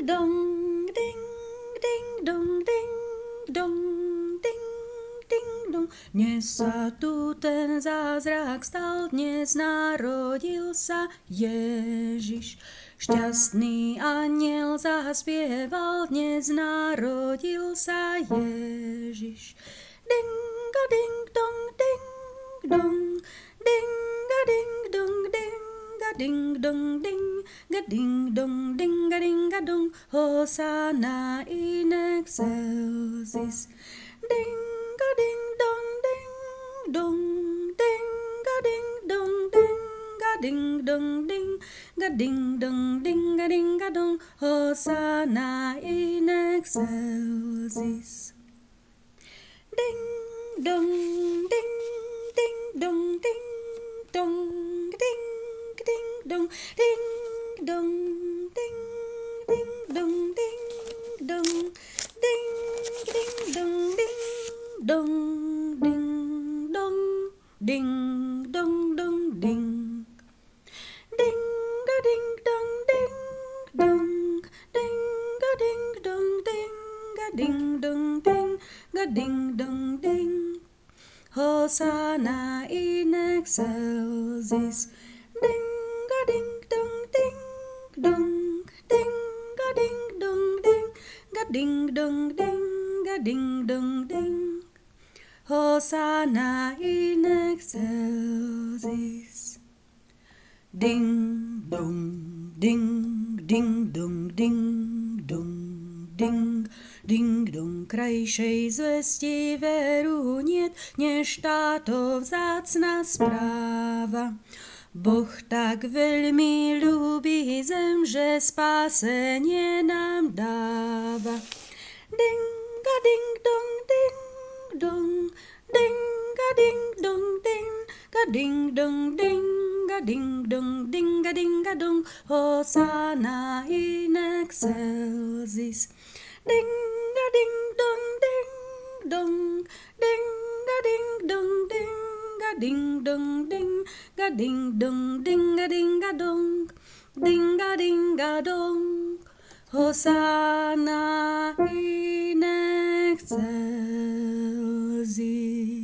dong, ding, ding, dong, ding, dong, ding, ding, dong. Dnes sa tu ten zázrak stal, dnes narodil sa Ježiš. Šťastný anjel zaspieval, dnes narodil sa Ježiš. Ding a ding dong, ding dong, ding a ding dong, ding a ding dong, ding a ding dong, ding a ding a dong. Hosanna in excelsis. Ding a ding dong, ding dong, ding a ding dong, ding a ding dong, ding a ding dong, ding a ding a dong. Hosanna in excelsis. Ding dong, ding ding dong, ding dong, ding ding dong, ding dong, ding ding dong, ding dong, ding ding dong, ding dong, ding dong, ding dong dong ding. Ding a ding dong, ding dong, ding a ding dong, ding a ding dong, ding a ding dong, ding. Hosanna in excelsis. Ding a ding dong, ding dong, ding a ding dong, ding a ding dong, ding a ding dong, ding. Hosanna in excelsis. Ding dong, ding ding dong, ding dong, ding ding dong. Krajšej zvesti veru niet, než táto vzácna správa. Boh tak veľmi ľúbi zem, že spásenie nám dáva. Ding a ding dong, ding dong, ding a ding dong, ding a ding dong, ding a ding dong, ding a ding a dong. Hosanna in excelsis. Ding a ding dong, ding dong, ding a ding dong, ding a ding dong, ding a ding dong, ding a ding a dong, ding a ding a dong. Hosanna in excelsis.